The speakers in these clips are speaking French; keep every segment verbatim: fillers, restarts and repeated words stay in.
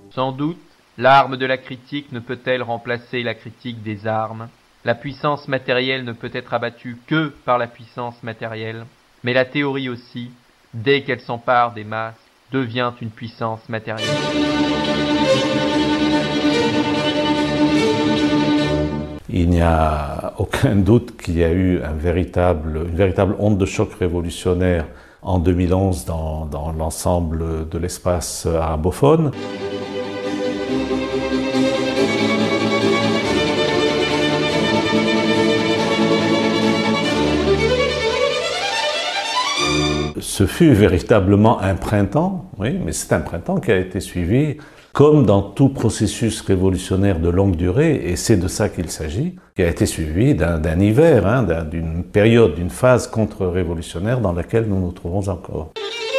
Sans doute, l'arme de la critique ne peut-elle remplacer la critique des armes. La puissance matérielle ne peut être abattue que par la puissance matérielle, mais la théorie aussi, dès qu'elle s'empare des masses, devient une puissance matérielle. Il n'y a aucun doute qu'il y a eu un véritable, une véritable onde de choc révolutionnaire en deux mille onze dans, dans l'ensemble de l'espace arabophone. Ce fut véritablement un printemps, oui, mais c'est un printemps qui a été suivi, comme dans tout processus révolutionnaire de longue durée, et c'est de ça qu'il s'agit, qui a été suivi d'un, d'un hiver, hein, d'un, d'une période, d'une phase contre-révolutionnaire dans laquelle nous nous trouvons encore.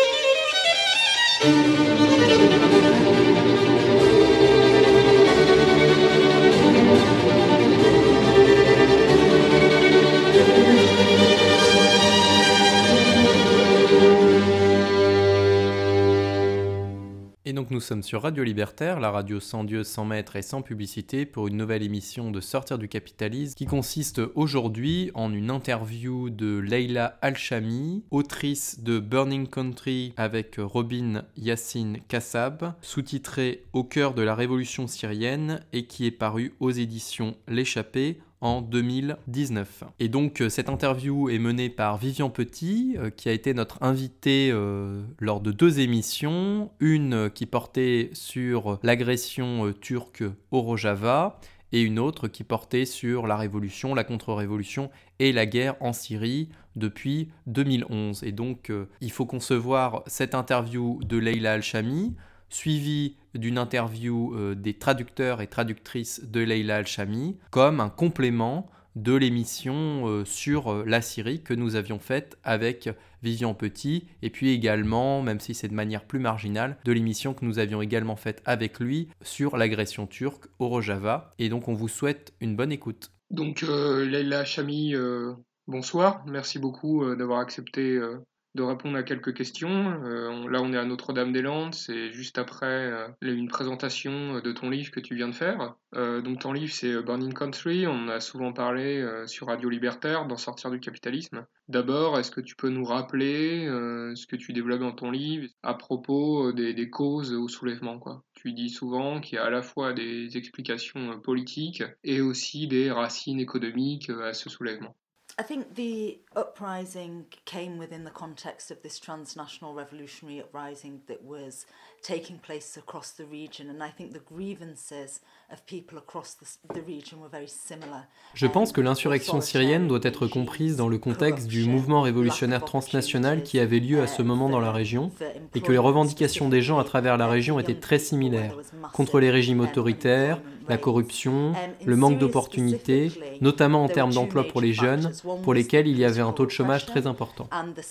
Et donc nous sommes sur Radio Libertaire, la radio sans Dieu, sans maître et sans publicité, pour une nouvelle émission de Sortir du capitalisme qui consiste aujourd'hui en une interview de Leila Alchami, autrice de Burning Country avec Robin Yassine Kassab, sous-titrée Au cœur de la révolution syrienne et qui est paru aux éditions L'Échappée en deux mille dix-neuf. Et donc cette interview est menée par Vivian Petit, euh, qui a été notre invité euh, lors de deux émissions, une euh, qui portait sur l'agression euh, turque au Rojava et une autre qui portait sur la révolution, la contre-révolution et la guerre en Syrie depuis deux mille onze. Et donc euh, il faut concevoir cette interview de Leila Alchami suivi d'une interview euh, des traducteurs et traductrices de Leila Alchami, comme un complément de l'émission euh, sur euh, la Syrie que nous avions faite avec Vivian Petit, et puis également, même si c'est de manière plus marginale, de l'émission que nous avions également faite avec lui sur l'agression turque au Rojava. Et donc on vous souhaite une bonne écoute. Donc euh, Leila Alchami, euh, bonsoir, merci beaucoup euh, d'avoir accepté euh, de répondre à quelques questions. Euh, on, là, on est à Notre-Dame-des-Landes, c'est juste après euh, une présentation de ton livre que tu viens de faire. Euh, donc ton livre, c'est Burning Country, on en a souvent parlé euh, sur Radio Libertaire, dans Sortir du capitalisme. D'abord, est-ce que tu peux nous rappeler euh, ce que tu développes dans ton livre à propos des, des causes au soulèvement, quoi. Tu dis souvent qu'il y a à la fois des explications politiques et aussi des racines économiques à ce soulèvement. I think the uprising came within the context of this transnational revolutionary uprising that was taking place across the region, and I think the grievances of people across the, the region were very similar. Je pense que l'insurrection syrienne doit être comprise dans le contexte du mouvement révolutionnaire transnational qui avait lieu à ce moment dans la région, et que les revendications des gens à travers la région étaient très similaires, contre les régimes autoritaires, la corruption, le manque d'opportunités, notamment en termes d'emploi pour les jeunes, pour lesquels il y avait un taux de chômage très important.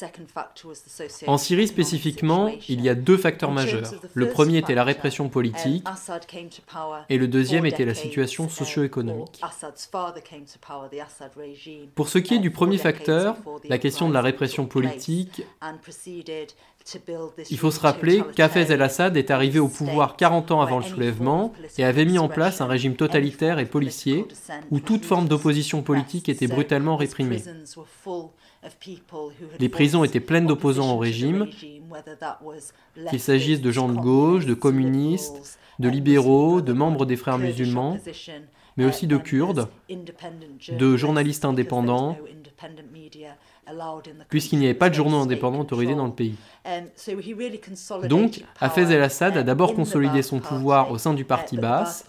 En Syrie spécifiquement, il y a deux facteurs majeurs. Le premier était la répression politique et le deuxième était la situation socio-économique. Pour ce qui est du premier facteur, la question de la répression politique, il faut se rappeler qu'Hafez el-Assad est arrivé au pouvoir quarante ans avant le soulèvement et avait mis en place un régime totalitaire et policier où toute forme d'opposition politique était brutalement réprimée. Les prisons étaient pleines d'opposants au régime, qu'il s'agisse de gens de gauche, de communistes, de libéraux, de membres des Frères musulmans, mais aussi de Kurdes, de journalistes indépendants, puisqu'il n'y avait pas de journaux indépendants autorisés dans le pays. Donc, Hafez el-Assad a d'abord consolidé son pouvoir au sein du parti Baas,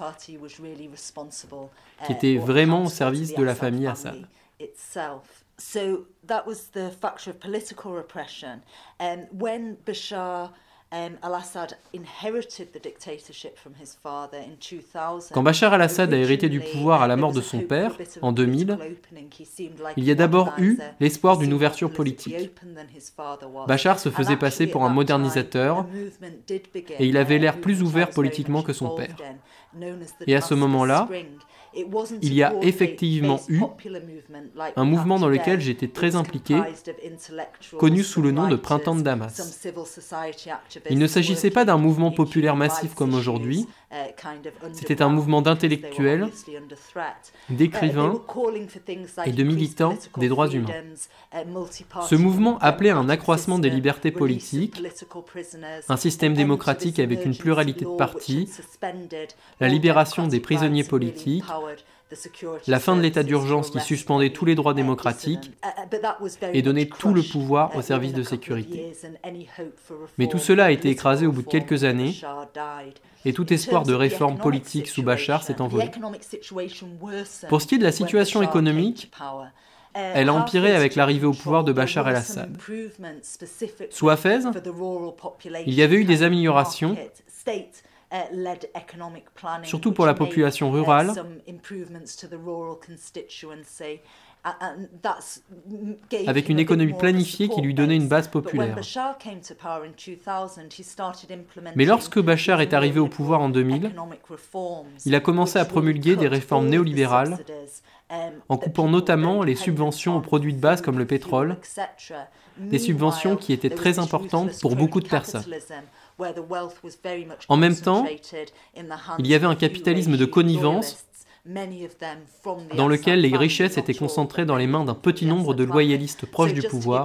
qui était vraiment au service de la famille Assad. So that was the factor of political repression. And when Bashar um, al-Assad inherited the dictatorship from his father in two thousand, quand Bachar al-Assad a hérité du pouvoir à la mort de son père, en deux mille, il y a d'abord eu l'espoir d'une ouverture politique. Bachar se faisait passer pour un modernisateur et il avait l'air plus ouvert politiquement que son père. Et à ce moment-là, il y a effectivement eu un mouvement dans lequel j'étais très impliqué, connu sous le nom de Printemps de Damas. Il ne s'agissait pas d'un mouvement populaire massif comme aujourd'hui, c'était un mouvement d'intellectuels, d'écrivains et de militants des droits humains. Ce mouvement appelait à un accroissement des libertés politiques, un système démocratique avec une pluralité de partis, la libération des prisonniers politiques, la fin de l'état d'urgence qui suspendait tous les droits démocratiques et donnait tout le pouvoir aux services de sécurité. Mais tout cela a été écrasé au bout de quelques années et tout espoir de réforme politique sous Bachar s'est envolé. Pour ce qui est de la situation économique, elle a empiré avec l'arrivée au pouvoir de Bachar el-Assad. Sous Hafez, il y avait eu des améliorations, surtout pour la population rurale, avec une économie planifiée qui lui donnait une base populaire. Mais lorsque Bachar est arrivé au pouvoir en deux mille, il a commencé à promulguer des réformes néolibérales, en coupant notamment les subventions aux produits de base comme le pétrole, des subventions qui étaient très importantes pour beaucoup de personnes. En même temps, il y avait un capitalisme de connivence dans lequel les richesses étaient concentrées dans les mains d'un petit nombre de loyalistes proches du pouvoir.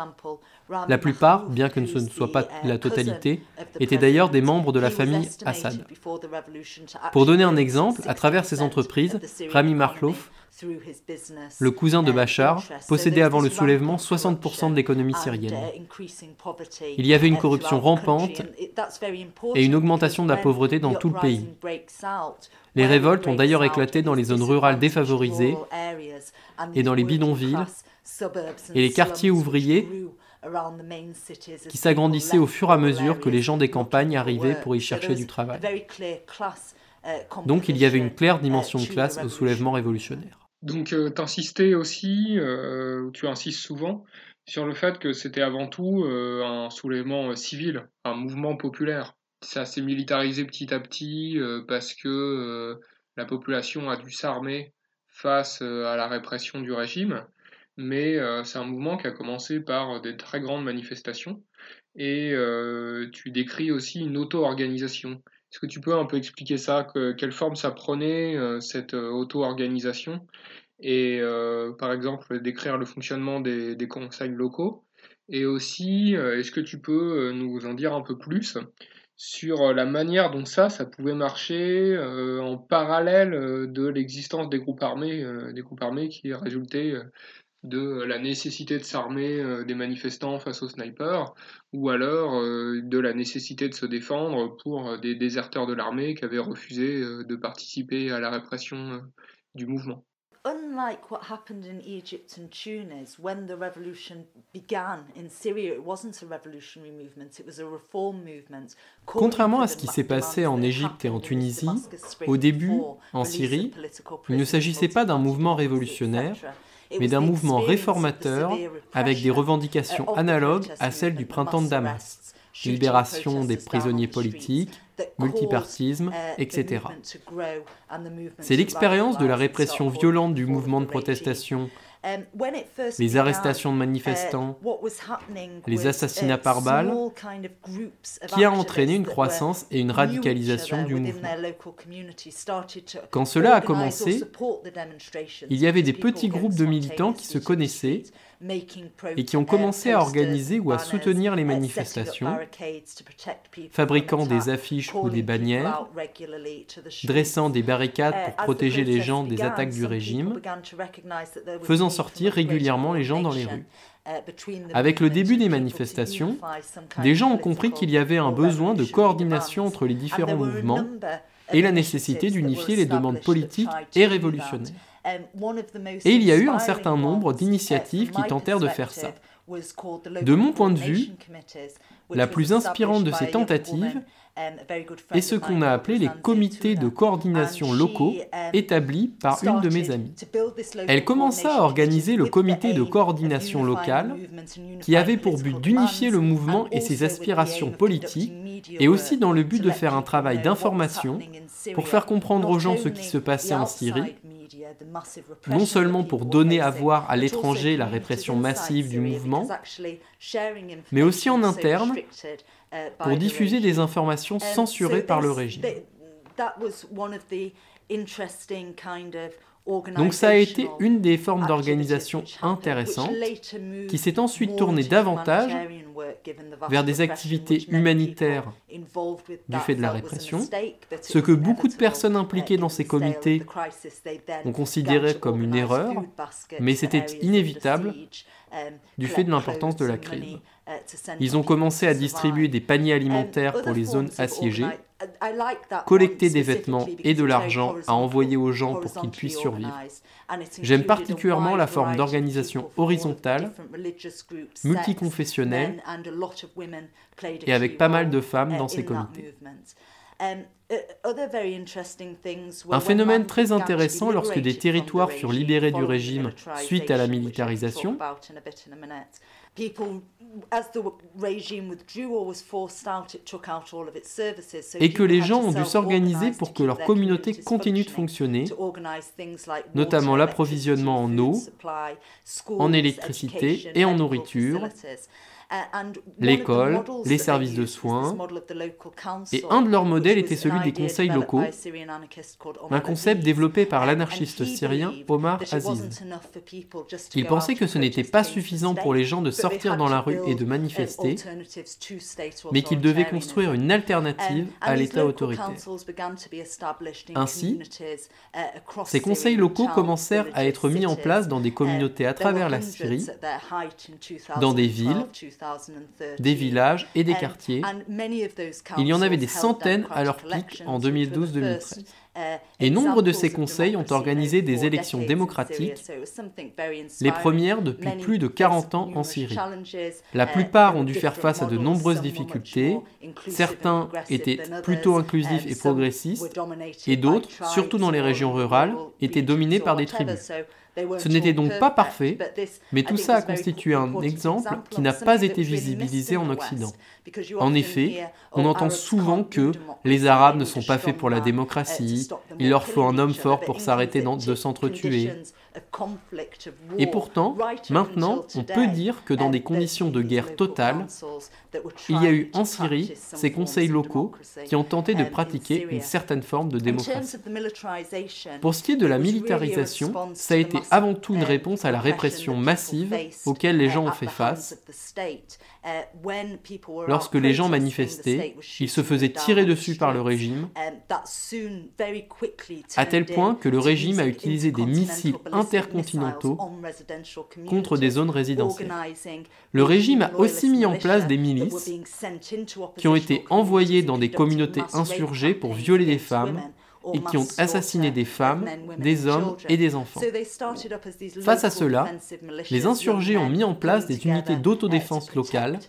La plupart, bien que ce ne soit pas la totalité, étaient d'ailleurs des membres de la famille Assad. Pour donner un exemple, à travers ces entreprises, Rami Makhlouf, le cousin de Bachar, possédait avant le soulèvement soixante pour cent de l'économie syrienne. Il y avait une corruption rampante et une augmentation de la pauvreté dans tout le pays. Les révoltes ont d'ailleurs éclaté dans les zones rurales défavorisées et dans les bidonvilles et les quartiers ouvriers qui s'agrandissaient au fur et à mesure que les gens des campagnes arrivaient pour y chercher du travail. Donc il y avait une claire dimension de classe au soulèvement révolutionnaire. Donc euh, tu insistais aussi, euh, tu insistes souvent, sur le fait que c'était avant tout euh, un soulèvement civil, un mouvement populaire. Ça s'est militarisé petit à petit euh, parce que euh, la population a dû s'armer face euh, à la répression du régime, mais euh, c'est un mouvement qui a commencé par des très grandes manifestations et euh, tu décris aussi une auto-organisation. Est-ce que tu peux un peu expliquer ça, que, quelle forme ça prenait, euh, cette euh, auto-organisation, et euh, par exemple décrire le fonctionnement des, des conseils locaux, et aussi euh, est-ce que tu peux euh, nous en dire un peu plus sur la manière dont ça, ça pouvait marcher euh, en parallèle euh, de l'existence des groupes armés, euh, des groupes armés qui résultaient euh, de la nécessité de s'armer euh, des manifestants face aux snipers, ou alors euh, de la nécessité de se défendre pour euh, des déserteurs de l'armée qui avaient refusé euh, de participer à la répression euh, du mouvement. Unlike what happened in Egypt and Tunis, when the revolution began in Syria, it wasn't a revolutionary movement, it was a reform movement. Contrairement à ce qui s'est passé en Égypte et en Tunisie, au début, en Syrie, il ne s'agissait pas d'un mouvement révolutionnaire, mais d'un mouvement réformateur avec des revendications analogues à celles du printemps de Damas, libération des prisonniers politiques, multipartisme, et cetera. C'est l'expérience de la répression violente du mouvement de protestation, les arrestations de manifestants, les assassinats par balles, qui a entraîné une croissance et une radicalisation du mouvement. Quand cela a commencé, il y avait des petits groupes de militants qui se connaissaient et qui ont commencé à organiser ou à soutenir les manifestations, fabriquant des affiches ou des bannières, dressant des barricades pour protéger les gens des attaques du régime, faisant sortir régulièrement les gens dans les rues. Avec le début des manifestations, des gens ont compris qu'il y avait un besoin de coordination entre les différents mouvements et la nécessité d'unifier les demandes politiques et révolutionnaires. Et il y a eu un certain nombre d'initiatives qui tentèrent de faire ça. De mon point de vue, la plus inspirante de ces tentatives est ce qu'on a appelé les comités de coordination locaux établis par une de mes amies. Elle commença à organiser le comité de coordination locale qui avait pour but d'unifier le mouvement et ses aspirations politiques et aussi dans le but de faire un travail d'information pour faire comprendre aux gens ce qui se passait en Syrie, non seulement pour donner à voir à l'étranger la répression massive du mouvement, mais aussi en interne pour diffuser des informations censurées par le régime. Donc ça a été une des formes d'organisation intéressantes qui s'est ensuite tournée davantage vers des activités humanitaires du fait de la répression, ce que beaucoup de personnes impliquées dans ces comités ont considéré comme une erreur, mais c'était inévitable du fait de l'importance de la crise. Ils ont commencé à distribuer des paniers alimentaires pour les zones assiégées, collecter des vêtements et de l'argent à envoyer aux gens pour qu'ils puissent survivre. J'aime particulièrement la forme d'organisation horizontale, multiconfessionnelle et avec pas mal de femmes dans ces comités. Un phénomène très intéressant lorsque des territoires furent libérés du régime suite à la militarisation et que les gens ont dû s'organiser pour que leur communauté continue de fonctionner, notamment l'approvisionnement en eau, en électricité et en nourriture, l'école, les services de soins, et un de leurs modèles était celui des conseils locaux, un concept développé par l'anarchiste syrien Omar Aziz. Il pensait que ce n'était pas suffisant pour les gens de sortir dans la rue et de manifester, mais qu'ils devaient construire une alternative à l'État autoritaire. Ainsi, ces conseils locaux commencèrent à être mis en place dans des communautés à travers la Syrie, dans des villes, des villages et des quartiers. Il y en avait des centaines à leur pic en deux mille douze deux mille treize. Et nombre de ces conseils ont organisé des élections démocratiques, les premières depuis plus de quarante ans en Syrie. La plupart ont dû faire face à de nombreuses difficultés, certains étaient plutôt inclusifs et progressistes, et d'autres, surtout dans les régions rurales, étaient dominés par des tribus. Ce n'était donc pas parfait, mais tout ça a constitué un exemple qui n'a pas été visibilisé en Occident. En effet, on entend souvent que les Arabes ne sont pas faits pour la démocratie, il leur faut un homme fort pour s'arrêter de s'entretuer. Et pourtant, maintenant, on peut dire que dans des conditions de guerre totale, il y a eu en Syrie ces conseils locaux qui ont tenté de pratiquer une certaine forme de démocratie. Pour ce qui est de la militarisation, ça a été avant tout une réponse à la répression massive auquel les gens ont fait face. Lorsque les gens manifestaient, ils se faisaient tirer dessus par le régime, à tel point que le régime a utilisé des missiles intercontinentaux contre des zones résidentielles. Le régime a aussi mis en place des milices qui ont été envoyées dans des communautés insurgées pour violer des femmes et qui ont assassiné des femmes, des hommes et des enfants. Face à cela, les insurgés ont mis en place des unités d'autodéfense locales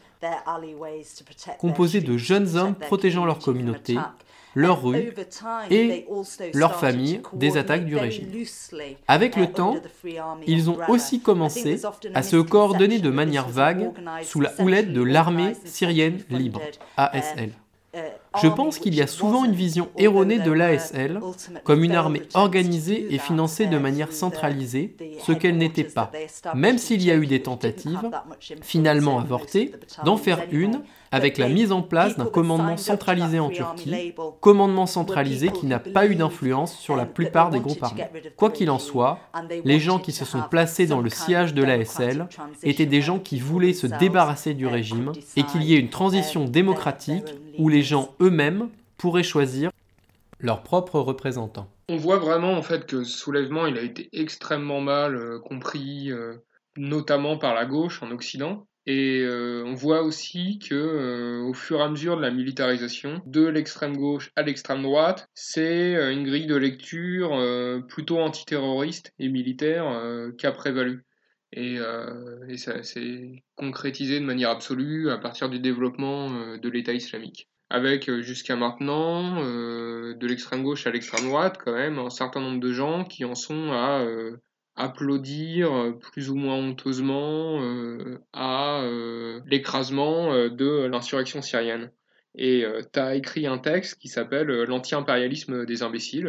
composées de jeunes hommes protégeant leur communauté, leurs rues et leurs familles des attaques du régime. Avec le temps, ils ont aussi commencé à se coordonner de manière vague sous la houlette de l'armée syrienne libre, A S L. Je pense qu'il y a souvent une vision erronée de l'A S L comme une armée organisée et financée de manière centralisée, ce qu'elle n'était pas, même s'il y a eu des tentatives, finalement avortées, d'en faire une avec la mise en place d'un commandement centralisé en Turquie, commandement centralisé qui n'a pas eu d'influence sur la plupart des groupes armés. Quoi qu'il en soit, les gens qui se sont placés dans le sillage de l'A S L étaient des gens qui voulaient se débarrasser du régime et qu'il y ait une transition démocratique où les gens eux-mêmes pourraient choisir leurs propres représentants. On voit vraiment en fait que ce soulèvement il a été extrêmement mal euh, compris, euh, notamment par la gauche en Occident. Et euh, on voit aussi que, euh, au fur et à mesure de la militarisation, de l'extrême gauche à l'extrême droite, c'est euh, une grille de lecture euh, plutôt antiterroriste et militaire euh, qui a prévalu. Et, euh, et ça s'est concrétisé de manière absolue à partir du développement euh, de l'État islamique. Avec euh, jusqu'à maintenant, euh, de l'extrême gauche à l'extrême droite, quand même, un certain nombre de gens qui en sont à euh, applaudir plus ou moins honteusement euh, à euh, l'écrasement euh, de l'insurrection syrienne. Et euh, tu as écrit un texte qui s'appelle euh, « L'anti-impérialisme des imbéciles »,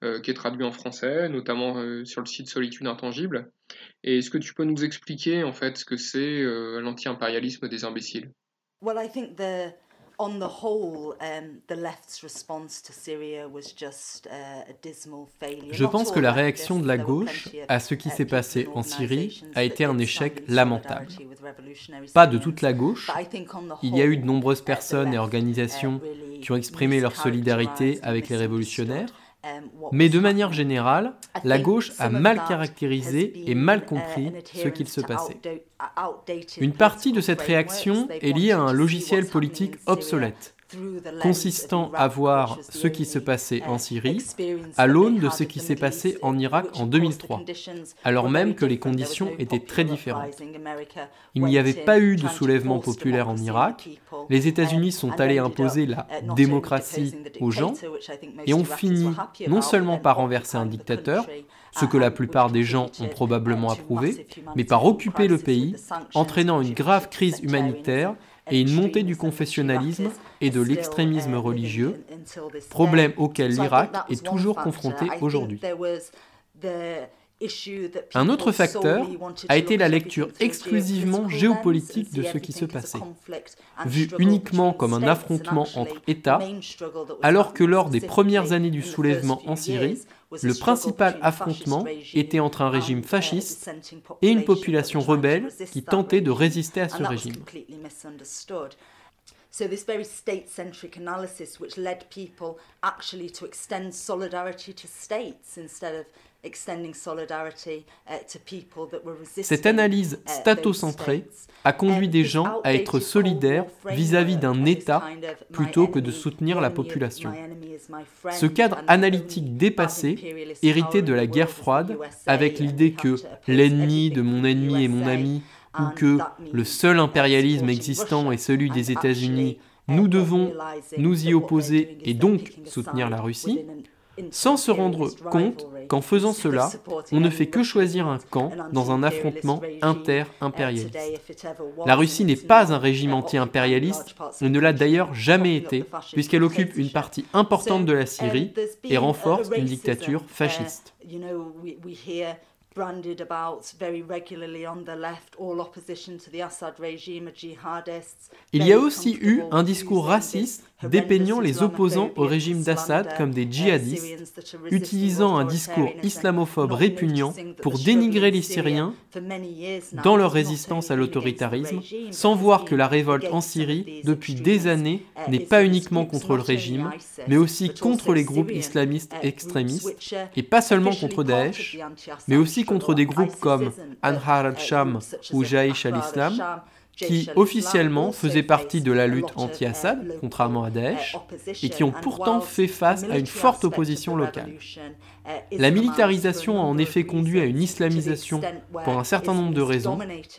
euh, qui est traduit en français, notamment euh, sur le site Solitude Intangible. Et est-ce que tu peux nous expliquer en fait ce que c'est euh, l'anti-impérialisme des imbéciles? Well, I think the, on the whole, um, the left's response to Syria was just uh, a dismal failure. Je pense que la réaction de la gauche à ce qui s'est passé en Syrie a été un échec lamentable. Pas de toute la gauche, il y a eu de nombreuses personnes et organisations qui ont exprimé leur solidarité avec les révolutionnaires, mais de manière générale, la gauche a mal caractérisé et mal compris ce qu'il se passait. Une partie de cette réaction est liée à un logiciel politique obsolète, consistant à voir ce qui se passait en Syrie à l'aune de ce qui s'est passé en Irak en deux mille trois, alors même que les conditions étaient très différentes. Il n'y avait pas eu de soulèvement populaire en Irak, les États-Unis sont allés imposer la démocratie aux gens et ont fini non seulement par renverser un dictateur, ce que la plupart des gens ont probablement approuvé, mais par occuper le pays, entraînant une grave crise humanitaire et une montée du confessionnalisme et de l'extrémisme religieux, problème auquel l'Irak est toujours confronté aujourd'hui. Un autre facteur a été la lecture exclusivement géopolitique de ce qui se passait, vu uniquement comme un affrontement entre États, alors que lors des premières années du soulèvement en Syrie, le principal affrontement était entre un régime fasciste et une population rebelle qui tentait de résister à ce régime. So this very state-centric analysis which led people actually to extend solidarity to states instead of extending solidarity uh, to people that were resisting. Cette analyse statocentrée a conduit des gens à être solidaires vis-à-vis d'un État plutôt que de soutenir la population. Ce cadre analytique dépassé, hérité de la guerre froide, avec l'idée que l'ennemi de mon ennemi est mon ami, ou que le seul impérialisme existant est celui des États-Unis, nous devons nous y opposer et donc soutenir la Russie, sans se rendre compte qu'en faisant cela, on ne fait que choisir un camp dans un affrontement inter-impérialiste. La Russie n'est pas un régime anti-impérialiste, et ne l'a d'ailleurs jamais été, puisqu'elle occupe une partie importante de la Syrie et renforce une dictature fasciste. Branded about very regularly on the left, all opposition to the Assad regime are jihadists. Il y a aussi eu un discours raciste dépeignant les opposants au régime d'Assad comme des djihadistes, utilisant un discours islamophobe répugnant pour dénigrer les Syriens dans leur résistance à l'autoritarisme, sans voir que la révolte en Syrie, depuis des années, n'est pas uniquement contre le régime, mais aussi contre les groupes islamistes extrémistes, et pas seulement contre Daesh, mais aussi contre des groupes comme Anhar al-Sham ou Jaish al-Islam, qui officiellement faisaient partie de la lutte anti-Assad, contrairement à Daesh, et qui ont pourtant fait face à une forte opposition locale. La militarisation a en effet conduit à une islamisation pour un certain nombre de raisons,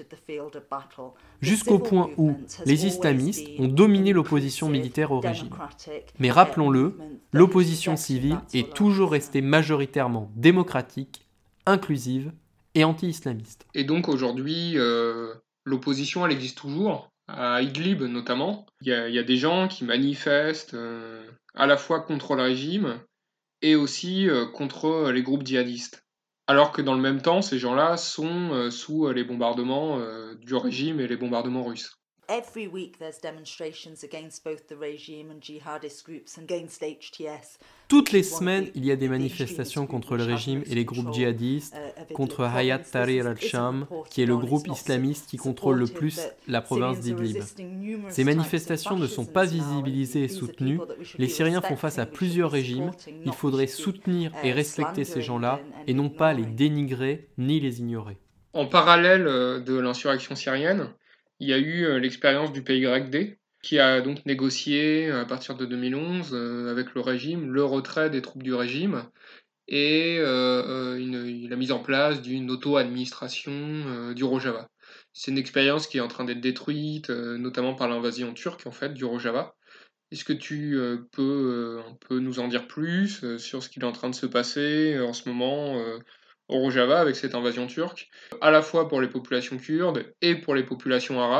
jusqu'au point où les islamistes ont dominé l'opposition militaire au régime. Mais rappelons-le, l'opposition civile est toujours restée majoritairement démocratique, inclusive et anti-islamiste. Et donc aujourd'hui, euh, l'opposition, elle existe toujours, à Idlib notamment. Il y a, il y a des gens qui manifestent euh, à la fois contre le régime et aussi euh, contre les groupes djihadistes. Alors que dans le même temps, ces gens-là sont euh, sous les bombardements euh, du régime et les bombardements russes. Every week there's demonstrations against both the regime and jihadist groups and against H T S. Toutes les semaines, il y a des manifestations contre le régime et les groupes djihadistes, contre Hayat Tahrir al-Sham, qui est le groupe islamiste qui contrôle le plus la province d'Idlib. Ces manifestations ne sont pas visibilisées et soutenues. Les Syriens font face à plusieurs régimes. Il faudrait soutenir et respecter ces gens-là, et non pas les dénigrer ni les ignorer. En parallèle de l'insurrection syrienne, il y a eu l'expérience du P Y D, qui a donc négocié à partir de deux mille onze euh, avec le régime le retrait des troupes du régime et euh, une, la mise en place d'une auto-administration euh, du Rojava. C'est une expérience qui est en train d'être détruite, euh, notamment par l'invasion turque en fait du Rojava. Est-ce que tu euh, peux euh, un peu nous en dire plus euh, sur ce qu'il est en train de se passer euh, en ce moment euh, au Rojava avec cette invasion turque, à la fois pour les populations kurdes et pour les populations arabes?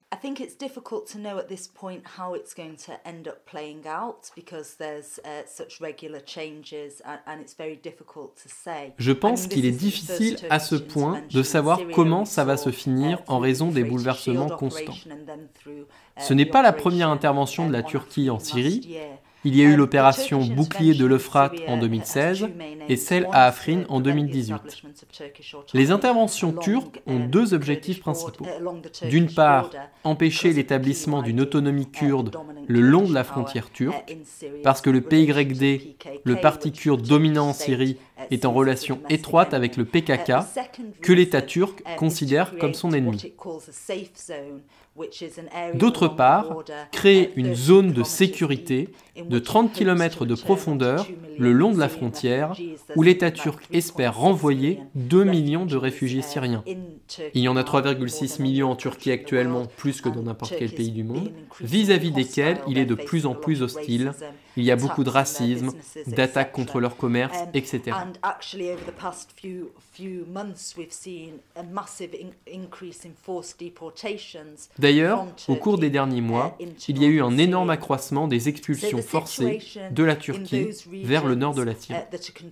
I think it's difficult to know at this point how it's going to end up playing out because there's uh, such regular changes and, and it's very difficult to say. Je pense qu'il est difficile à ce point de savoir comment ça va se finir en raison des bouleversements constants. Ce n'est pas la première intervention de la Turquie en Syrie. Il y a eu l'opération Bouclier de l'Euphrate en deux mille seize et celle à Afrin en deux mille dix-huit. Les interventions turques ont deux objectifs principaux. D'une part, empêcher l'établissement d'une autonomie kurde le long de la frontière turque, parce que le P Y D, le parti kurde dominant en Syrie, est en relation étroite avec le P K K, que l'État turc considère comme son ennemi. D'autre part, créer une zone de sécurité de trente kilomètres de profondeur le long de la frontière où l'État turc espère renvoyer deux millions de réfugiés syriens. Il y en a trois virgule six millions en Turquie actuellement, plus que dans n'importe quel pays du monde, vis-à-vis desquels il est de plus en plus hostile. Il y a beaucoup de racisme, d'attaques contre leur commerce, et cetera. D'ailleurs, au cours des derniers mois, il y a eu un énorme accroissement des expulsions forcées de la Turquie vers le nord de la Syrie.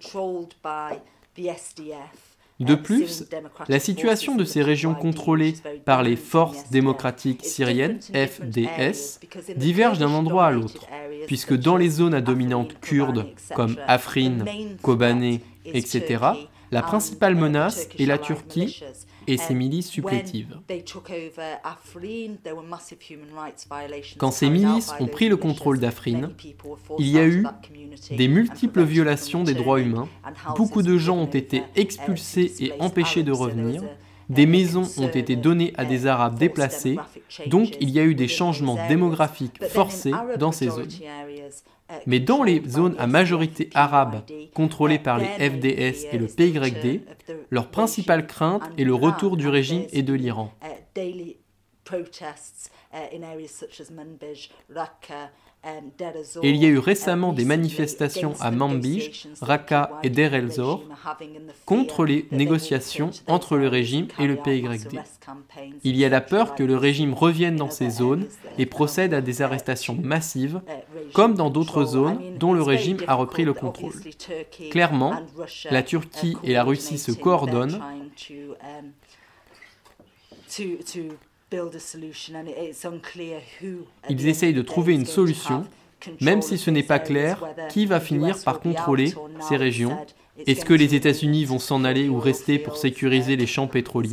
De plus, la situation de ces régions contrôlées par les forces démocratiques syriennes, F D S, diverge d'un endroit à l'autre, puisque dans les zones à dominante kurde, comme Afrin, Kobané, et cetera, la principale menace est la Turquie et ses milices supplétives. Quand ces milices ont pris le contrôle d'Afrin, il y a eu des multiples violations des droits humains, beaucoup de gens ont été expulsés et empêchés de revenir, des maisons ont été données à des Arabes déplacés, donc il y a eu des changements démographiques forcés dans ces zones. Mais dans les zones à majorité arabe contrôlées par les F D S et le P Y D, leur principale crainte est le retour du régime et de l'Iran. Et il y a eu récemment des manifestations à Manbij, Raqqa et Deir el-Zor contre les négociations entre le régime et le P Y D. Il y a la peur que le régime revienne dans ces zones et procède à des arrestations massives, comme dans d'autres zones dont le régime a repris le contrôle. Clairement, la Turquie et la Russie se coordonnent Ils essayent de trouver une solution, même si ce n'est pas clair qui va finir par contrôler ces régions. Est-ce que les États-Unis vont s'en aller ou rester pour sécuriser les champs pétroliers ?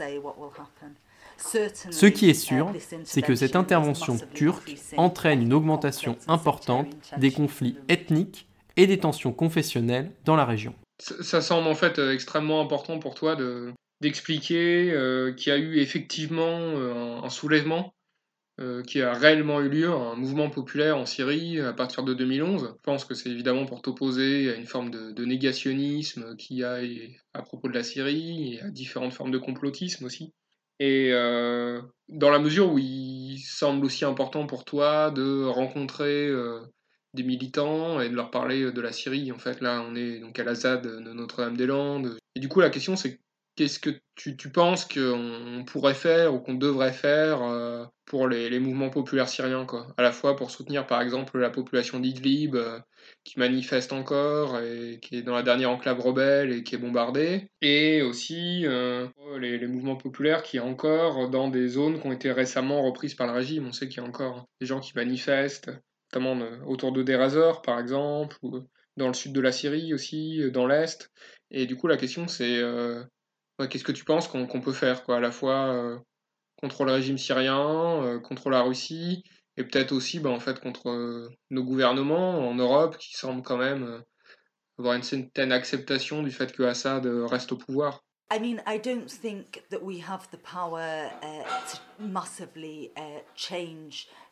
Ce qui est sûr, c'est que cette intervention turque entraîne une augmentation importante des conflits ethniques et des tensions confessionnelles dans la région. Ça semble en fait extrêmement important pour toi de... d'expliquer euh, qu'il y a eu effectivement euh, un, un soulèvement euh, qui a réellement eu lieu, un mouvement populaire en Syrie à partir de deux mille onze. Je pense que c'est évidemment pour t'opposer à une forme de, de négationnisme qu'il y a à propos de la Syrie et à différentes formes de complotisme aussi. Et euh, dans la mesure où il semble aussi important pour toi de rencontrer euh, des militants et de leur parler de la Syrie. En fait, là, on est donc à la ZAD de Notre-Dame-des-Landes. Et du coup, la question, c'est qu'est-ce que tu, tu penses qu'on pourrait faire ou qu'on devrait faire euh, pour les, les mouvements populaires syriens, quoi. À la fois pour soutenir, par exemple, la population d'Idlib, euh, qui manifeste encore et qui est dans la dernière enclave rebelle et qui est bombardée, et aussi euh, les, les mouvements populaires qui sont encore dans des zones qui ont été récemment reprises par le régime. On sait qu'il y a encore des gens qui manifestent, notamment autour de Deir ez-Zor, par exemple, ou dans le sud de la Syrie aussi, dans l'est. Et du coup, la question, c'est euh, ouais, qu'est-ce que tu penses qu'on, qu'on peut faire, quoi, à la fois euh, contre le régime syrien, euh, contre la Russie, et peut-être aussi bah, en fait, contre euh, nos gouvernements en Europe qui semblent quand même euh, avoir une certaine acceptation du fait que Assad euh, reste au pouvoir. I mean, I don't think that we have the power uh, to massively uh, change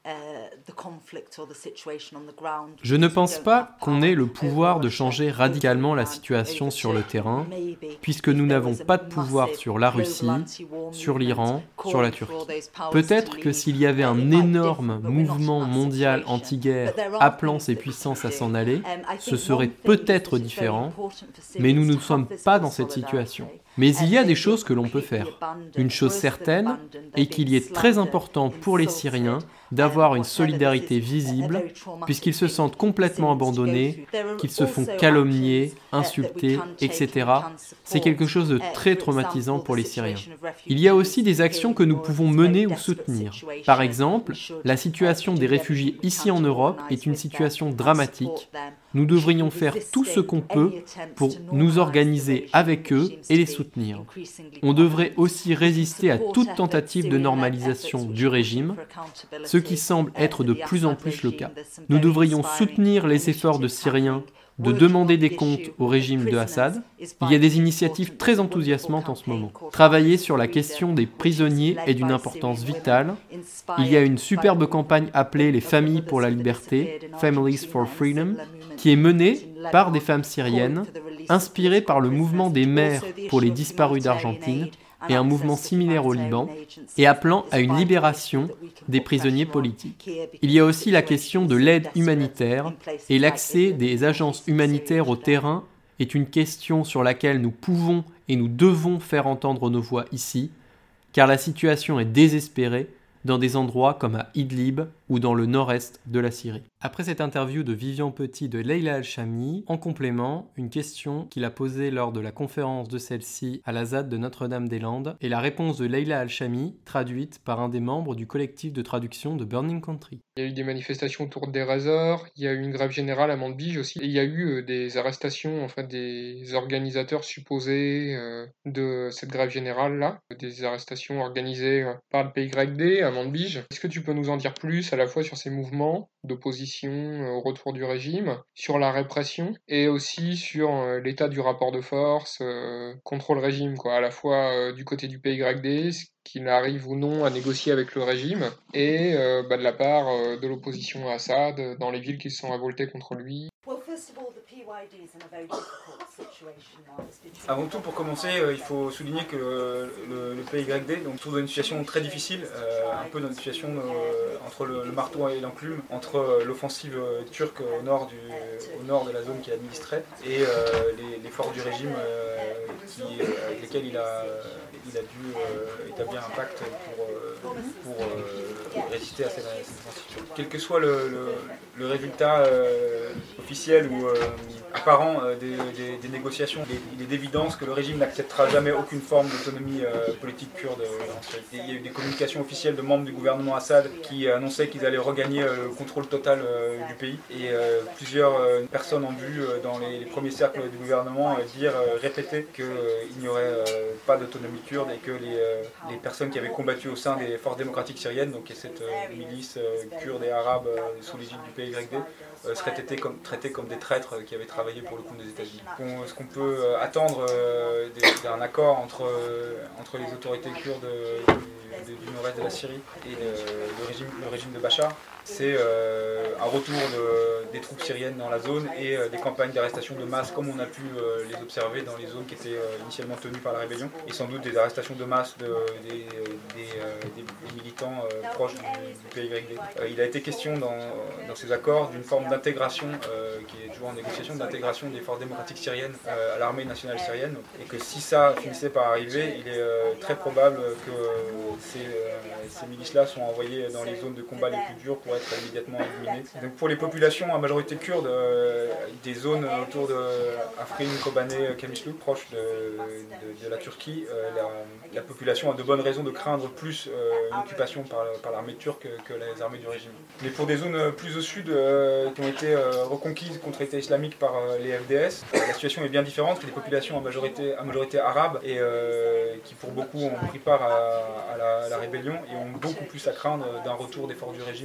Je ne pense pas qu'on ait le pouvoir de changer radicalement la situation sur le terrain, puisque nous n'avons pas de pouvoir sur la Russie, sur l'Iran, sur la Turquie. Peut-être que s'il y avait un énorme mouvement mondial anti-guerre appelant ces puissances à s'en aller, ce serait peut-être différent, mais nous ne sommes pas dans cette situation. Mais il y a des choses que l'on peut faire. Une chose certaine est qu'il y est très important pour les Syriens d'avoir une solidarité visible, puisqu'ils se sentent complètement abandonnés, qu'ils se font calomnier, insulter, et cetera. C'est quelque chose de très traumatisant pour les Syriens. Il y a aussi des actions que nous pouvons mener ou soutenir. Par exemple, la situation des réfugiés ici en Europe est une situation dramatique. Nous devrions faire tout ce qu'on peut pour nous organiser avec eux et les soutenir. On devrait aussi résister à toute tentative de normalisation du régime, ce qui semble être de plus en plus le cas. Nous devrions soutenir les efforts de Syriens de demander des comptes au régime de Assad. Il y a des initiatives très enthousiasmantes en ce moment. Travailler sur la question des prisonniers est d'une importance vitale. Il y a une superbe campagne appelée Les Familles pour la Liberté, Families for Freedom, qui est menée par des femmes syriennes, inspirée par le mouvement des mères pour les disparus d'Argentine, et un mouvement similaire au Liban, et appelant à une libération des prisonniers politiques. Il y a aussi la question de l'aide humanitaire, et l'accès des agences humanitaires au terrain est une question sur laquelle nous pouvons et nous devons faire entendre nos voix ici, car la situation est désespérée dans des endroits comme à Idlib ou dans le nord-est de la Syrie. Après cette interview de Vivian Petit de Leila Al-Chami, en complément, une question qu'il a posée lors de la conférence de celle-ci à la Z A D de Notre-Dame-des-Landes et la réponse de Leila Al-Chami, traduite par un des membres du collectif de traduction de Burning Country. Il y a eu des manifestations autour des Razors, il y a eu une grève générale à Manbij aussi, et il y a eu euh, des arrestations en fait, des organisateurs supposés euh, de cette grève générale-là, des arrestations organisées euh, par le P Y D à Manbij. Est-ce que tu peux nous en dire plus à la fois sur ces mouvements d'opposition euh, au retour du régime, sur la répression et aussi sur euh, l'état du rapport de force euh, contre le régime, quoi, à la fois euh, du côté du P Y D, qu'il arrive ou non à négocier avec le régime, et euh, bah, de la part euh, de l'opposition à Assad dans les villes qui se sont révoltées contre lui. Avant tout, pour commencer, euh, il faut souligner que le, le, le P Y D donc, se trouve dans une situation très difficile, euh, un peu dans une situation euh, entre le, le marteau et l'enclume, entre euh, l'offensive euh, turque au nord, du, au nord de la zone qui est administrée et euh, les, les forces du régime euh, qui, euh, avec lesquelles il a, il a dû euh, établir un pacte pour, euh, pour euh, résister à cette, à cette offensive. Quel que soit le, le, le résultat euh, officiel ou euh, apparent euh, des, des, des négociations, il est, il est d'évidence que le régime n'acceptera jamais aucune forme d'autonomie euh, politique kurde en Syrie. Il y a eu des communications officielles de membres du gouvernement Assad qui annonçaient qu'ils allaient regagner euh, le contrôle total euh, du pays, et euh, plusieurs euh, personnes ont vu euh, dans les, les premiers cercles du gouvernement euh, dire, euh, répéter qu'il euh, n'y aurait euh, pas d'autonomie kurde et que les, euh, les personnes qui avaient combattu au sein des forces démocratiques syriennes, donc cette euh, milice euh, kurde et arabe euh, sous l'égide du P Y D, euh, seraient traités comme, traités comme des traîtres qui avaient travaillé pour le compte des États-Unis. On, ce qu'on peut euh, attendre euh, d'un accord entre, euh, entre les autorités kurdes euh, du, du nord-est de la Syrie et euh, le, régime, le régime de Bachar, c'est euh, un retour de, des troupes syriennes dans la zone et euh, des campagnes d'arrestation de masse comme on a pu euh, les observer dans les zones qui étaient euh, initialement tenues par la rébellion, et sans doute des arrestations de masse de, des, des, euh, des, des militants euh, proches du, du P Y D. Euh, il a été question dans, dans ces accords d'une forme d'intégration, euh, qui est toujours en négociation, d'intégration des forces démocratiques syriennes euh, à l'armée nationale syrienne, et que si ça finissait par arriver, il est euh, très probable que euh, ces, euh, ces milices-là sont envoyées dans les zones de combat les plus dures pour être immédiatement éliminés. Donc pour les populations à majorité kurde, euh, des zones autour de Afrin, Kobane, Kamishlouk, proche de, de, de la Turquie, euh, la, la population a de bonnes raisons de craindre plus euh, l'occupation par, par l'armée turque que, que les armées du régime. Mais pour des zones plus au sud euh, qui ont été euh, reconquises contre l'État islamique par euh, les F D S, euh, la situation est bien différente. Des populations à majorité, à majorité arabe et euh, qui pour beaucoup ont pris part à, à, la, à la rébellion et ont beaucoup plus à craindre d'un retour des forces du régime dans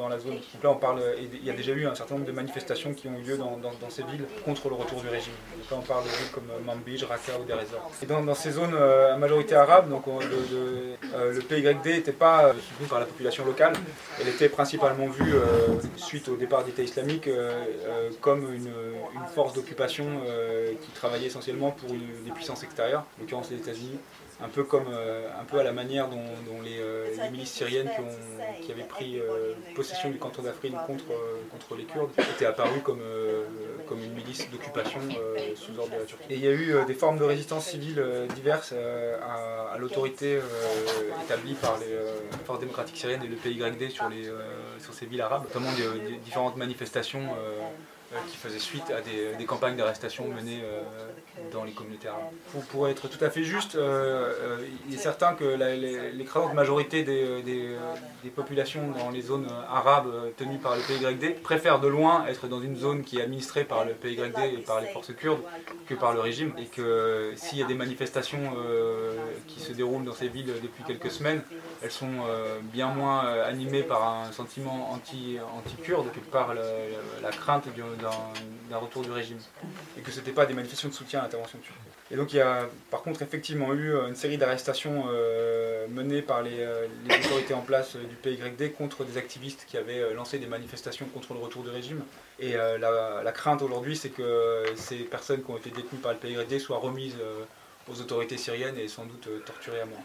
la zone. Donc là, on parle, il y a déjà eu un certain nombre de manifestations qui ont eu lieu dans, dans, dans ces villes contre le retour du régime. Donc là, on parle de villes comme Manbij, Raqqa ou Deir ez-Zor. Et dans, dans ces zones euh, à majorité arabe, donc on, de, de, euh, le P Y D n'était pas euh, soutenu par la population locale. Elle était principalement vue, euh, suite au départ d'État islamique, euh, euh, comme une, une force d'occupation euh, qui travaillait essentiellement pour une, des puissances extérieures, en l'occurrence les États-Unis. Un peu comme euh, un peu à la manière dont, dont les, euh, les milices syriennes qui, ont, qui avaient pris euh, possession du canton d'Afrine contre, euh, contre les Kurdes étaient apparues comme, euh, comme une milice d'occupation euh, sous ordre de la Turquie. Et il y a eu euh, des formes de résistance civile euh, diverses euh, à, à l'autorité euh, établie par les euh, forces démocratiques syriennes et le P Y D sur, les, euh, sur ces villes arabes, notamment des, des différentes manifestations euh, qui faisaient suite à des, des campagnes d'arrestation menées euh, dans les communautés arabes. Pour, pour être tout à fait juste, euh, euh, il est certain que la, l'écrasante majorité des, des, des populations dans les zones arabes tenues par le P Y D préfèrent de loin être dans une zone qui est administrée par le P Y D et par les forces kurdes que par le régime, et que s'il y a des manifestations euh, qui se déroulent dans ces villes depuis quelques semaines, elles sont euh, bien moins animées par un sentiment anti, anti-kurde que par la, la crainte du, d'un, d'un retour du régime, et que ce n'étaient pas des manifestations de soutien à l'intervention turque. Et donc il y a par contre effectivement eu une série d'arrestations euh, menées par les, euh, les autorités en place du P Y D contre des activistes qui avaient lancé des manifestations contre le retour du régime. Et euh, la, la crainte aujourd'hui, c'est que ces personnes qui ont été détenues par le P Y D soient remises euh, aux autorités syriennes et sans doute euh, torturées à mort.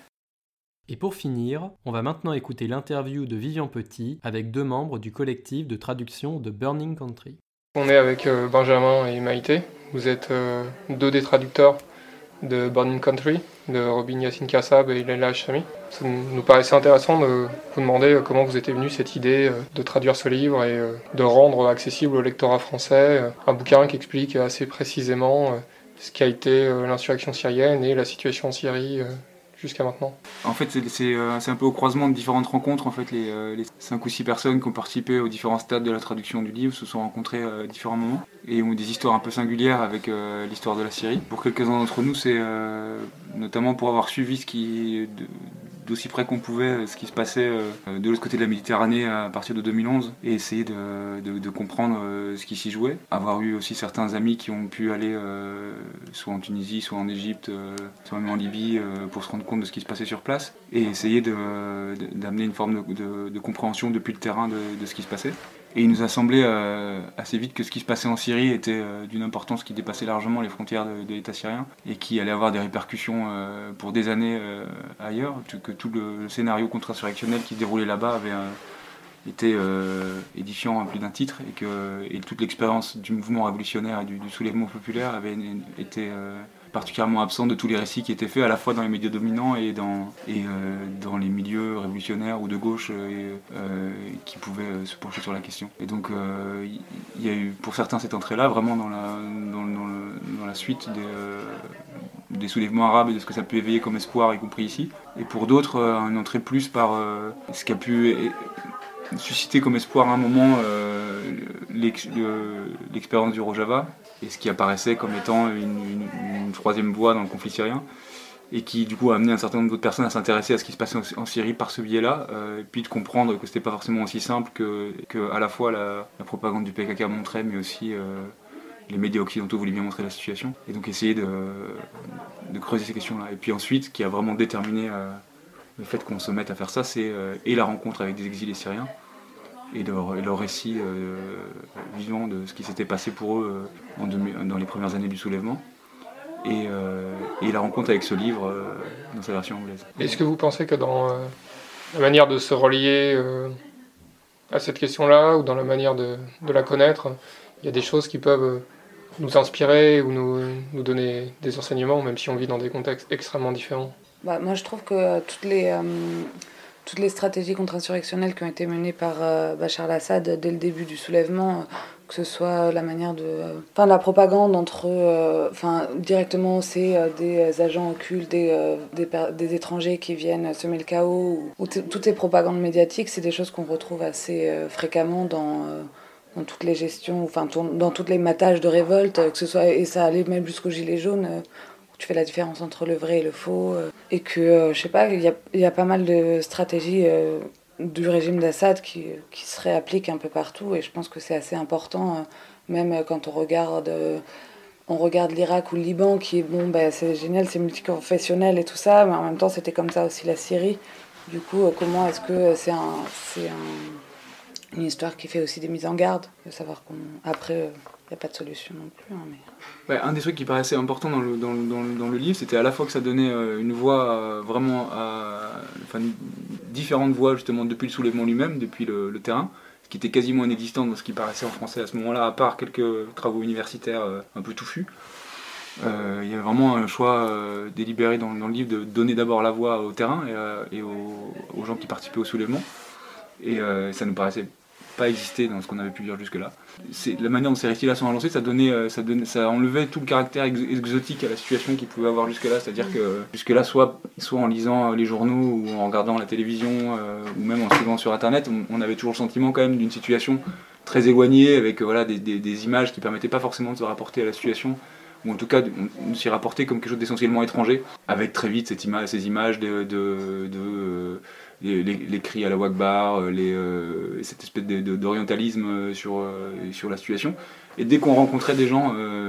Et pour finir, on va maintenant écouter l'interview de Vivian Petit avec deux membres du collectif de traduction de Burning Country. On est avec euh, Benjamin et Maïté. Vous êtes euh, deux des traducteurs de Burning Country, de Robin Yassin Kassab et Leila Hachami. Ça nous paraissait intéressant de vous demander comment vous était venue cette idée de traduire ce livre et de rendre accessible au lectorat français un bouquin qui explique assez précisément ce qu'a été l'insurrection syrienne et la situation en Syrie jusqu'à maintenant. En fait, c'est, c'est, c'est un peu au croisement de différentes rencontres. En fait, les, les cinq ou six personnes qui ont participé aux différents stades de la traduction du livre se sont rencontrées à différents moments et ont des histoires un peu singulières avec euh, l'histoire de la Syrie. Pour quelques-uns d'entre nous, c'est euh, notamment pour avoir suivi ce qui, de, d'aussi près qu'on pouvait, ce qui se passait euh, de l'autre côté de la Méditerranée à partir de deux mille onze et essayer de, de, de comprendre euh, ce qui s'y jouait. Avoir eu aussi certains amis qui ont pu aller euh, soit en Tunisie, soit en Égypte, euh, soit même en Libye euh, pour se rendre compte de ce qui se passait sur place et essayer de, de, d'amener une forme de, de, de compréhension depuis le terrain de, de ce qui se passait. Et il nous a semblé euh, assez vite que ce qui se passait en Syrie était euh, d'une importance qui dépassait largement les frontières de, de l'État syrien et qui allait avoir des répercussions euh, pour des années euh, ailleurs, que tout le, le scénario contre-insurrectionnel qui se déroulait là-bas avait euh, été euh, édifiant à plus d'un titre et que et toute l'expérience du mouvement révolutionnaire et du, du soulèvement populaire avait été euh, particulièrement absent de tous les récits qui étaient faits à la fois dans les médias dominants et dans, et, euh, dans les milieux révolutionnaires ou de gauche et, euh, qui pouvaient se pencher sur la question. Et donc il euh, y, y a eu pour certains cette entrée-là vraiment dans la, dans, dans, le, dans la suite des, euh, des soulèvements arabes et de ce que ça peut éveiller comme espoir, y compris ici. Et pour d'autres, euh, une entrée plus par euh, ce qui a pu é- susciter comme espoir à un moment euh, l'ex- le, l'expérience du Rojava et ce qui apparaissait comme étant une, une, une troisième voie dans le conflit syrien et qui du coup a amené un certain nombre d'autres personnes à s'intéresser à ce qui se passait en, en Syrie par ce biais-là euh, et puis de comprendre que c'était pas forcément aussi simple que, que à la fois la, la propagande du P K K montrait mais aussi euh, les médias occidentaux voulaient bien montrer la situation et donc essayer de, de creuser ces questions-là. Et puis ensuite, ce qui a vraiment déterminé euh, le fait qu'on se mette à faire ça, c'est euh, et la rencontre avec des exilés syriens et leur, et leur récit euh, vivant de ce qui s'était passé pour eux euh, en demi, dans les premières années du soulèvement et, euh, et la rencontre avec ce livre euh, dans sa version anglaise. Est-ce que vous pensez que dans euh, la manière de se relier euh, à cette question-là ou dans la manière de, de la connaître, il y a des choses qui peuvent euh, nous inspirer ou nous, nous donner des enseignements, même si on vit dans des contextes extrêmement différents? Bah, moi, je trouve que euh, toutes les, euh, toutes les stratégies contre-insurrectionnelles qui ont été menées par euh, Bachar el-Assad dès le début du soulèvement, euh, que ce soit la manière de... Enfin, euh, la propagande entre... Enfin, euh, directement, c'est euh, des agents occultes, des, euh, des, des étrangers qui viennent semer le chaos, ou, ou t- toutes ces propagandes médiatiques, c'est des choses qu'on retrouve assez euh, fréquemment dans... Euh, dans toutes les gestions, enfin dans toutes les matages de révolte, que ce soit, et ça allait même jusqu'aux gilets jaunes, où tu fais la différence entre le vrai et le faux, et que, je sais pas, il y a, il y a pas mal de stratégies du régime d'Assad qui, qui se réapplique un peu partout, et je pense que c'est assez important, même quand on regarde, on regarde l'Irak ou le Liban, qui est bon, bah, c'est génial, c'est multiconfessionnel et tout ça, mais en même temps c'était comme ça aussi la Syrie. Du coup, comment est-ce que c'est, un, c'est un, une histoire qui fait aussi des mises en garde, de savoir qu'après, il n'y a pas de solution non plus. Hein, mais... Ouais, un des trucs qui paraissait important dans le, dans, le, dans, le, dans le livre, c'était à la fois que ça donnait une voix euh, vraiment à, enfin, différentes voix justement depuis le soulèvement lui-même, depuis le, le terrain, ce qui était quasiment inexistant dans ce qui paraissait en français à ce moment-là, à part quelques travaux universitaires euh, un peu touffus. Euh, il y avait vraiment un choix euh, délibéré dans, dans le livre de donner d'abord la voix au terrain et, euh, et aux, aux gens qui participaient au soulèvement. Et euh, ça nous paraissait pas exister dans ce qu'on avait pu lire jusque-là. C'est, la manière dont ces récits-là sont relancés, ça, donnait, ça, donnait, ça enlevait tout le caractère ex- exotique à la situation qu'ils pouvaient avoir jusque-là. C'est-à-dire que jusque-là, soit, soit en lisant les journaux ou en regardant la télévision euh, ou même en suivant sur Internet, on, on avait toujours le sentiment quand même d'une situation très éloignée avec euh, voilà, des, des, des images qui ne permettaient pas forcément de se rapporter à la situation, ou en tout cas on, on s'y rapportait comme quelque chose d'essentiellement étranger, avec très vite cette ima- ces images de... de, de euh, Les, les, les cris à la Wakbar, les, euh, cette espèce de, de, d'orientalisme sur, euh, sur la situation. Et dès qu'on rencontrait des gens, euh,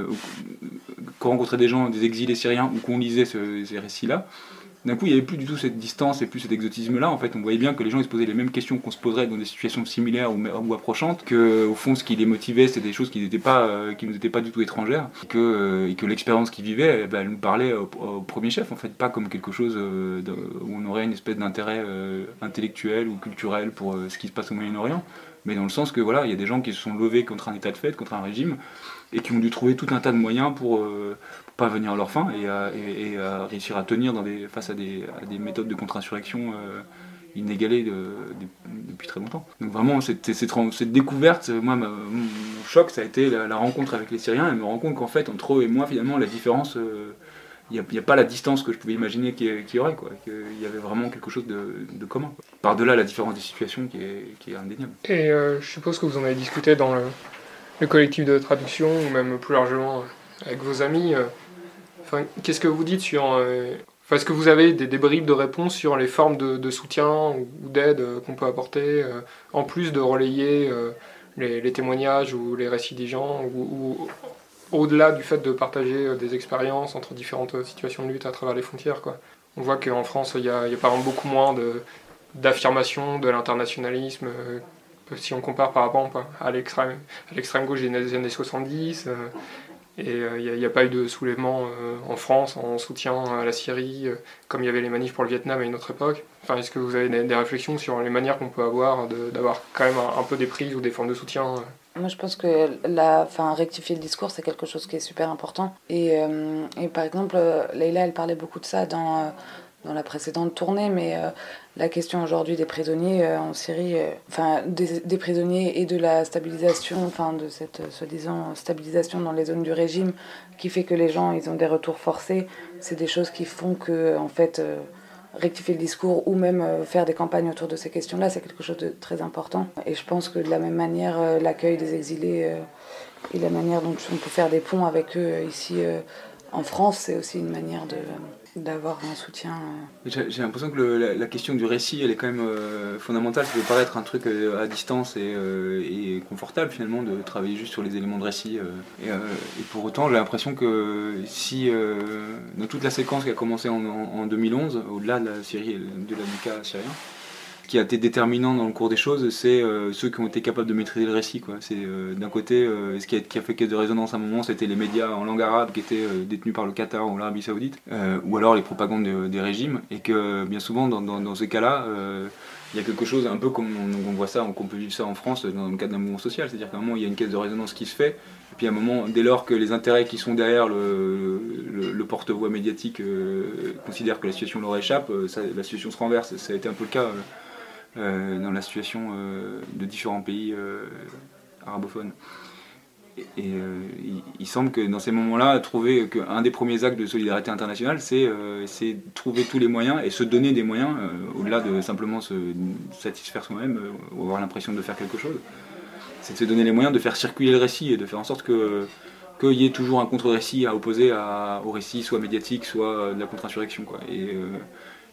qu'on rencontrait des gens, des exilés syriens, ou qu'on lisait ce, ces récits-là, d'un coup il n'y avait plus du tout cette distance et plus cet exotisme-là. En fait, on voyait bien que les gens ils se posaient les mêmes questions qu'on se poserait dans des situations similaires ou, ou approchantes, qu'au fond ce qui les motivait c'était des choses qui n'étaient pas, euh, qui nous étaient pas du tout étrangères, et que, euh, et que l'expérience qu'ils vivaient, eh ben, elle nous parlait au, au premier chef, en fait, pas comme quelque chose euh, de, où on aurait une espèce d'intérêt euh, intellectuel ou culturel pour euh, ce qui se passe au Moyen-Orient, mais dans le sens que voilà, il y a des gens qui se sont levés contre un état de fait, contre un régime, et qui ont dû trouver tout un tas de moyens pour euh, pas venir à leur fin et à, et, et à réussir à tenir dans des, face à des, à des méthodes de contre-insurrection euh, inégalées de, de, depuis très longtemps. Donc vraiment, cette, cette, cette découverte, moi, ma, mon choc, ça a été la, la rencontre avec les Syriens, et me rendre compte qu'en fait, entre eux et moi, finalement, la différence, il euh, n'y a, a pas la distance que je pouvais imaginer qu'il y, y aurait, quoi, qu'il y avait vraiment quelque chose de, de commun. Quoi. Par-delà la différence des situations qui est, qui est indéniable. Et euh, je suppose que vous en avez discuté dans le, le collectif de traduction, ou même plus largement avec vos amis. Euh, Enfin, qu'est-ce que vous dites sur... Euh, enfin, est-ce que vous avez des, des bribes de réponse sur les formes de, de soutien ou, ou d'aide euh, qu'on peut apporter, euh, en plus de relayer euh, les, les témoignages ou les récits des gens, ou, ou au-delà du fait de partager euh, des expériences entre différentes situations de lutte à travers les frontières, quoi. On voit qu'en France, il y a, il y a par exemple beaucoup moins de, d'affirmation de l'internationalisme, euh, si on compare par rapport à l'extrême, à l'extrême gauche des années soixante-dix, euh, et il euh, n'y a, a pas eu de soulèvement euh, en France en soutien à la Syrie, euh, comme il y avait les manifs pour le Vietnam à une autre époque. Enfin, est-ce que vous avez des, des réflexions sur les manières qu'on peut avoir de, d'avoir quand même un, un peu des prises ou des formes de soutien euh. Moi, je pense que la, enfin, rectifier le discours, c'est quelque chose qui est super important. Et, euh, et par exemple, Leïla, elle parlait beaucoup de ça dans... Euh, dans la précédente tournée, mais euh, la question aujourd'hui des prisonniers euh, en Syrie, euh, enfin des, des prisonniers et de la stabilisation, enfin de cette euh, soi-disant stabilisation dans les zones du régime, qui fait que les gens ils ont des retours forcés, c'est des choses qui font que en fait euh, rectifier le discours ou même euh, faire des campagnes autour de ces questions-là, c'est quelque chose de très important. Et je pense que de la même manière, euh, l'accueil des exilés euh, et la manière dont on peut faire des ponts avec eux euh, ici euh, en France, c'est aussi une manière de d'avoir un soutien. Euh... J'ai, j'ai l'impression que le, la, la question du récit, elle est quand même euh, fondamentale. Ça peut paraître un truc euh, à distance et, euh, et confortable finalement de travailler juste sur les éléments de récit. Euh, et, euh, et pour autant, j'ai l'impression que si euh, dans toute la séquence qui a commencé en, en, en deux mille onze, au-delà de la Syrie, de la du cas syrien, ce qui a été déterminant dans le cours des choses, c'est euh, ceux qui ont été capables de maîtriser le récit, quoi. C'est euh, d'un côté, euh, ce qui a, qui a fait caisse de résonance à un moment, c'était les médias en langue arabe qui étaient euh, détenus par le Qatar ou l'Arabie Saoudite, euh, ou alors les propagandes de, des régimes, et que bien souvent dans, dans, dans ces cas-là, euh, il y a quelque chose un peu comme on, on voit ça, qu'on peut vivre ça en France dans le cadre d'un mouvement social, c'est-à-dire qu'à un moment il y a une caisse de résonance qui se fait, et puis à un moment, dès lors que les intérêts qui sont derrière le, le, le porte-voix médiatique euh, considèrent que la situation leur échappe, euh, ça, la situation se renverse. Ça a été un peu le cas. Euh, Euh, dans la situation euh, de différents pays euh, arabophones. Et, et euh, il, il semble que dans ces moments-là, trouver qu'un des premiers actes de solidarité internationale, c'est, euh, c'est trouver tous les moyens et se donner des moyens, euh, au-delà de simplement se satisfaire soi-même euh, ou avoir l'impression de faire quelque chose. C'est de se donner les moyens de faire circuler le récit et de faire en sorte que qu'il y ait toujours un contre-récit à opposer à, au récit, soit médiatique, soit de la contre-insurrection, quoi. Et, euh,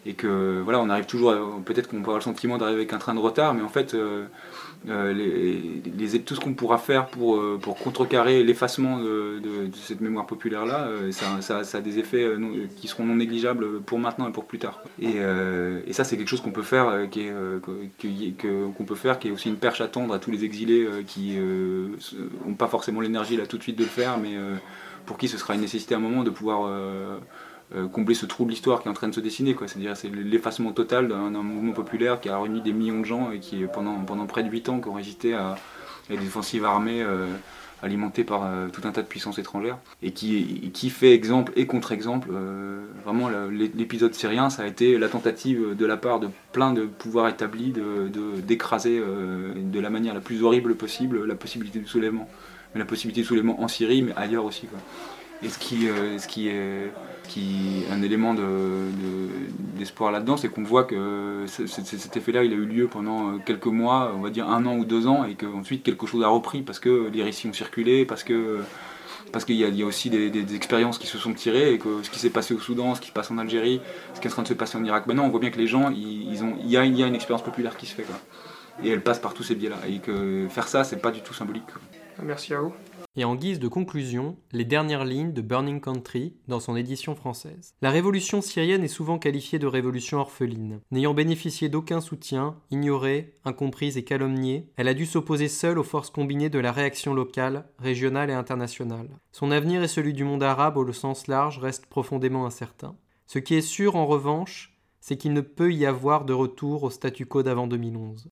et que voilà, on arrive toujours, peut-être qu'on peut avoir le sentiment d'arriver avec un train de retard, mais en fait, euh, euh, les, les, tout ce qu'on pourra faire pour, euh, pour contrecarrer l'effacement de, de, de cette mémoire populaire-là, euh, ça, ça, ça a des effets non, qui seront non négligeables pour maintenant et pour plus tard. Et, euh, et ça, c'est quelque chose qu'on peut faire, euh, qui est, euh, qui, que, qu'on peut faire, qui est aussi une perche à tendre à tous les exilés euh, qui n'ont euh, pas forcément l'énergie là tout de suite de le faire, mais euh, pour qui ce sera une nécessité à un moment de pouvoir euh, euh, combler ce trou de l'histoire qui est en train de se dessiner, quoi. C'est-à-dire c'est l'effacement total d'un, d'un mouvement populaire qui a réuni des millions de gens et qui, pendant, pendant près de huit ans, qui ont résisté à, à des offensives armées euh, alimentées par euh, tout un tas de puissances étrangères, et qui, qui fait exemple et contre-exemple. Euh, vraiment, l'épisode syrien, ça a été la tentative de la part de plein de pouvoirs établis de, de, d'écraser euh, de la manière la plus horrible possible la possibilité du soulèvement. Mais la possibilité de soulèvement en Syrie, mais ailleurs aussi, quoi. Et ce qui, euh, ce qui est qui, un élément de, de, d'espoir là-dedans, c'est qu'on voit que c- c- cet effet-là, il a eu lieu pendant quelques mois, on va dire un an ou deux ans, et qu'ensuite quelque chose a repris, parce que les récits ont circulé, parce que parce qu'il y a, il y a aussi des, des, des expériences qui se sont tirées, et que ce qui s'est passé au Soudan, ce qui se passe en Algérie, ce qui est en train de se passer en Irak maintenant, on voit bien que les gens, ils, ils ont, il y a, il y a une expérience populaire qui se fait, quoi. Et elle passe par tous ces biais-là, et que faire ça, c'est pas du tout symbolique, quoi. Merci à vous. Et en guise de conclusion, les dernières lignes de Burning Country dans son édition française. La révolution syrienne est souvent qualifiée de révolution orpheline. N'ayant bénéficié d'aucun soutien, ignorée, incomprise et calomniée, elle a dû s'opposer seule aux forces combinées de la réaction locale, régionale et internationale. Son avenir et celui du monde arabe au sens large restent profondément incertains. Ce qui est sûr en revanche, c'est qu'il ne peut y avoir de retour au statu quo d'avant deux mille onze.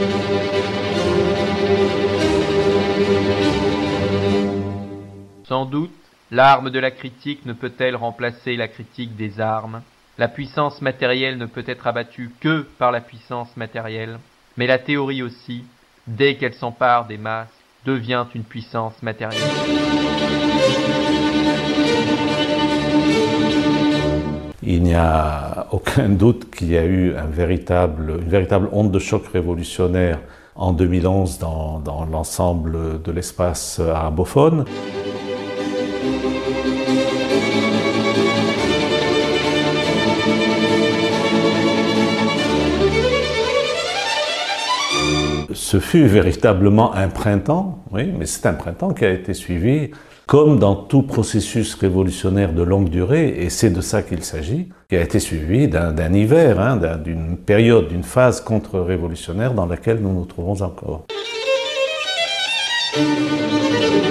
Sans doute, l'arme de la critique ne peut-elle remplacer la critique des armes. La puissance matérielle ne peut être abattue que par la puissance matérielle. Mais la théorie aussi, dès qu'elle s'empare des masses, devient une puissance matérielle. Il n'y a aucun doute qu'il y a eu un véritable, une véritable onde de choc révolutionnaire en deux mille onze dans, dans l'ensemble de l'espace arabophone. Ce fut véritablement un printemps, oui, mais c'est un printemps qui a été suivi, comme dans tout processus révolutionnaire de longue durée, et c'est de ça qu'il s'agit, qui a été suivi d'un, d'un hiver, hein, d'un, d'une période, d'une phase contre-révolutionnaire dans laquelle nous nous trouvons encore.